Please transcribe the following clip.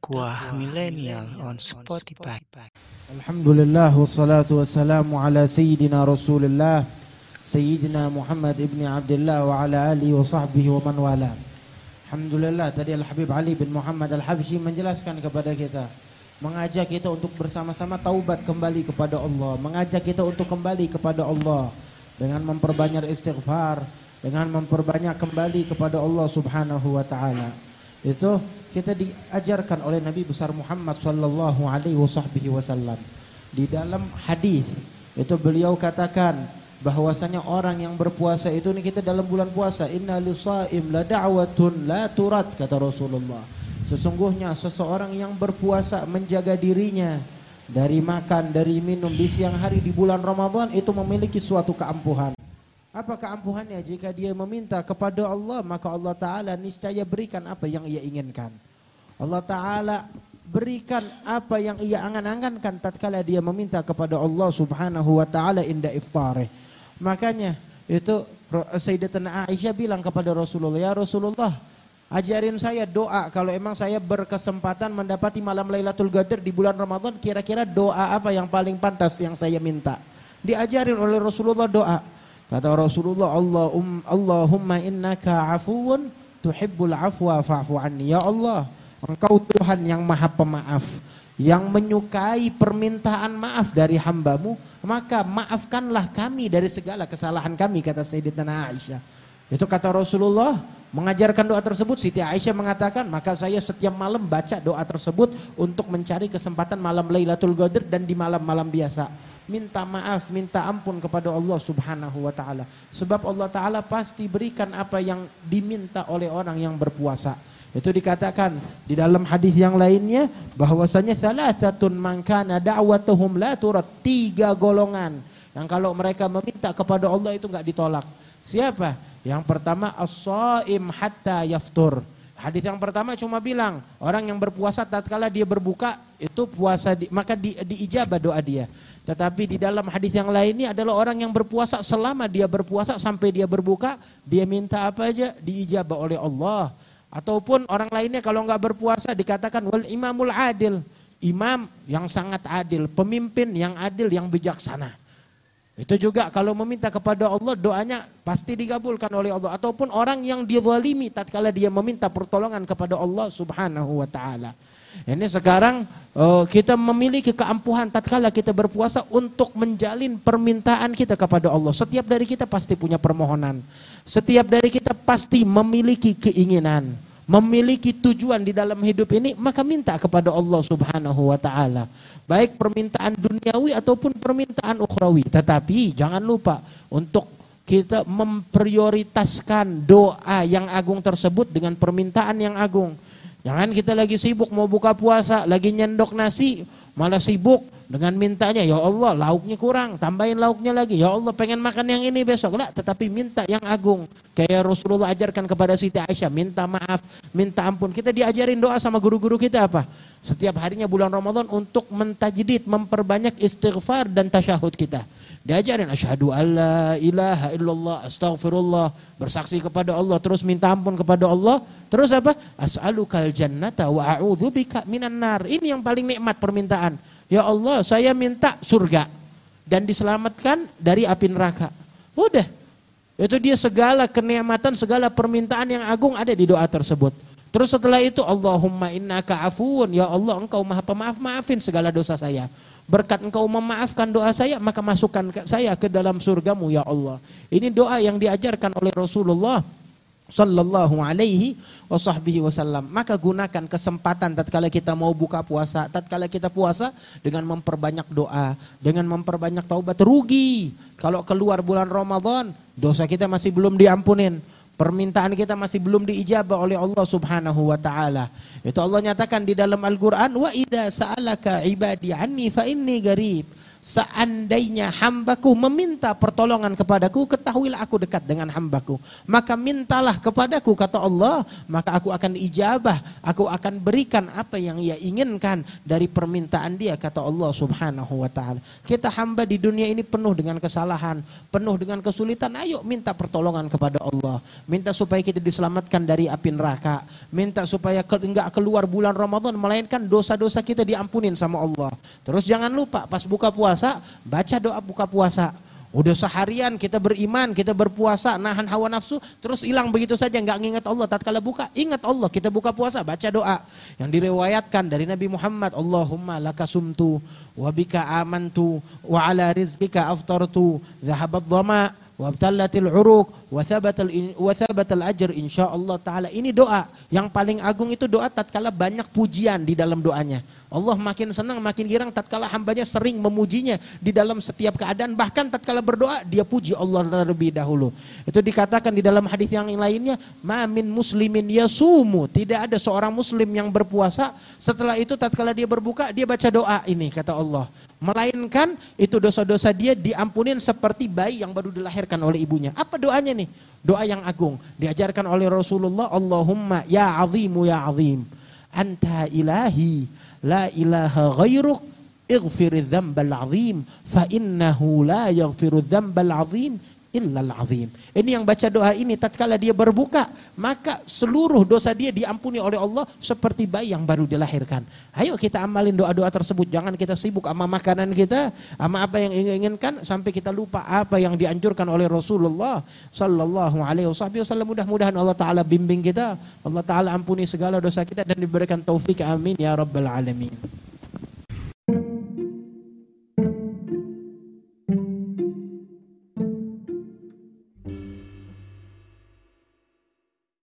Dakwah Millennial on Spotify. Alhamdulillah wassalatu wassalamu ala sayyidina Rasulillah Sayyidina Muhammad ibn Abdullah wa ala alihi wa sahbihi wa man wala. Alhamdulillah, tadi Al-Habib Ali bin Muhammad Al-Habsyi menjelaskan kepada kita, mengajak kita untuk bersama-sama taubat kembali kepada Allah, mengajak kita untuk kembali kepada Allah dengan memperbanyak istighfar, dengan memperbanyak kembali kepada Allah Subhanahu wa taala. Itu kita diajarkan oleh Nabi besar Muhammad sallallahu alaihi wasallam. Di dalam hadis itu beliau katakan bahwasanya orang yang berpuasa itu, ini kita dalam bulan puasa, inna lisaim la da'watun la turad, kata Rasulullah. Sesungguhnya seseorang yang berpuasa menjaga dirinya dari makan, dari minum di siang hari di bulan Ramadan itu memiliki suatu keampuhan. Apa keampuhannya? Jika dia meminta kepada Allah, maka Allah Ta'ala niscaya berikan apa yang ia inginkan. Allah Ta'ala berikan apa yang ia angan-angankan tatkala dia meminta kepada Allah Subhanahu wa Ta'ala inda iftarih. Makanya itu Sayyidatuna Aisyah bilang kepada Rasulullah, ya Rasulullah, ajarin saya doa kalau emang saya berkesempatan mendapati malam Lailatul Qadar di bulan Ramadan, kira-kira doa apa yang paling pantas yang saya minta. Diajarin oleh Rasulullah doa. Kata Rasulullah, Allahumma innaka afuwun tuhibbul afwa fa'fu anni. Ya Allah, Engkau Tuhan yang maha pemaaf, yang menyukai permintaan maaf dari hambamu, maka maafkanlah kami dari segala kesalahan kami, kata Sayyidatuna Aisyah. Itu kata Rasulullah mengajarkan doa tersebut. Siti Aisyah mengatakan, maka saya setiap malam baca doa tersebut untuk mencari kesempatan malam Lailatul Qadar dan di malam-malam biasa. Minta maaf, minta ampun kepada Allah Subhanahu wa Ta'ala. Sebab Allah Ta'ala pasti berikan apa yang diminta oleh orang yang berpuasa. Itu dikatakan di dalam hadis yang lainnya bahwasanya thalathatun man kana da'watuhum la turad, 3 golongan yang kalau mereka meminta kepada Allah itu enggak ditolak. Siapa? Yang pertama as-shaim hatta yaftur. Hadis yang pertama cuma bilang orang yang berpuasa tatkala dia berbuka itu puasa maka diijabah doa dia. Tetapi di dalam hadis yang lainnya adalah orang yang berpuasa selama dia berpuasa sampai dia berbuka, dia minta apa aja diijabah oleh Allah. Ataupun orang lainnya kalau enggak berpuasa dikatakan wal imamul adil, imam yang sangat adil, pemimpin yang adil, yang bijaksana. Itu juga kalau meminta kepada Allah doanya pasti dikabulkan oleh Allah. Ataupun orang yang dizalimi tatkala dia meminta pertolongan kepada Allah Subhanahu wa Ta'ala. Ini sekarang kita memiliki keampuhan tatkala kita berpuasa untuk menjalin permintaan kita kepada Allah. Setiap dari kita pasti punya permohonan. Setiap dari kita pasti memiliki keinginan, memiliki tujuan di dalam hidup ini, maka minta kepada Allah Subhanahu wa Ta'ala. Baik permintaan duniawi ataupun permintaan ukhrawi. Tetapi jangan lupa untuk kita memprioritaskan doa yang agung tersebut dengan permintaan yang agung. Jangan kita lagi sibuk mau buka puasa, lagi nyendok nasi, malah sibuk dengan mintanya, ya Allah lauknya kurang, tambahin lauknya lagi, ya Allah pengen makan yang ini besok. Lah, tetapi minta yang agung. Kayak Rasulullah ajarkan kepada Siti Aisyah, minta maaf, minta ampun. Kita diajarin doa sama guru-guru kita apa? Setiap harinya bulan Ramadan untuk mentajdid, memperbanyak istighfar dan tasyahud kita. Diajarin asyhadu alla ilaha illallah, astaghfirullah, bersaksi kepada Allah, terus minta ampun kepada Allah. Terus apa? As'alukal jannata wa a'udzubika minan nar. Ini yang paling nikmat permintaan. Ya Allah, saya minta surga dan diselamatkan dari api neraka. Udah. Itu dia segala kenikmatan, segala permintaan yang agung ada di doa tersebut. Terus setelah itu Allahumma innaka afuun, ya Allah Engkau maha pemaaf, maafin segala dosa saya. Berkat Engkau memaafkan doa saya, maka masukkan saya ke dalam surgamu ya Allah. Ini doa yang diajarkan oleh Rasulullah sallallahu alaihi wasallam. Maka gunakan kesempatan tatkala kita mau buka puasa, tatkala kita puasa dengan memperbanyak doa, dengan memperbanyak taubat. Rugi kalau keluar bulan Ramadan dosa kita masih belum diampunin, permintaan kita masih belum diijabah oleh Allah Subhanahu wa Ta'ala. Itu Allah nyatakan di dalam Al-Quran, wa idza sa'alaka ibadi anni fa inni qarib. seandainya hambaku meminta pertolongan kepadaku, ketahuilah aku dekat dengan hambaku. Maka mintalah kepadaku, kata Allah, maka aku akan ijabah, aku akan berikan apa yang ia inginkan dari permintaan dia, kata Allah subhanahu wa ta'ala. Kita hamba di dunia ini penuh dengan kesalahan, penuh dengan kesulitan. Ayo minta pertolongan kepada Allah. Minta supaya kita diselamatkan dari api neraka. Minta supaya enggak keluar bulan Ramadan, melainkan dosa-dosa kita diampunin sama Allah. Terus jangan lupa pas buka puasa, baca doa buka puasa. Udah seharian kita beriman, kita berpuasa, nahan hawa nafsu, terus hilang begitu saja, nggak ngingat Allah. Tatkala buka, ingat Allah, kita buka puasa, baca doa yang diriwayatkan dari Nabi Muhammad. Allahumma laka sumtu, wa bika amantu, wa ala rizqika aftartu, dhahabat dhama, wabtallatil uruq, wa thabatal ajr insyaallah taala. Ini doa yang paling agung, itu doa tatkala banyak pujian di dalam doanya. Allah makin senang, makin girang tatkala hambanya sering memujinya di dalam setiap keadaan. Bahkan tatkala berdoa dia puji Allah terlebih dahulu. Itu dikatakan di dalam hadis yang lainnya, ma min muslimin yasumu, tidak ada seorang muslim yang berpuasa setelah itu tatkala dia berbuka dia baca doa ini, kata Allah, melainkan itu dosa-dosa dia diampunin seperti bayi yang baru dilahirkan oleh ibunya. Apa doanya nih? Doa yang agung diajarkan oleh Rasulullah. Allahumma ya azimu ya azim, anta ilahi la ilaha ghairuk, ighfir dzambal azim fa innahu la yaghfiru dzambal azim illal azim. Ini yang baca doa ini tatkala dia berbuka, maka seluruh dosa dia diampuni oleh Allah seperti bayi yang baru dilahirkan. Ayo kita amalin doa-doa tersebut. Jangan kita sibuk sama makanan kita, sama apa yang inginkan, sampai kita lupa apa yang dianjurkan oleh Rasulullah sallallahu alaihi wasallam. Mudah-mudahan Allah taala bimbing kita, Allah taala ampuni segala dosa kita dan diberikan taufik, amin ya rabbal alamin.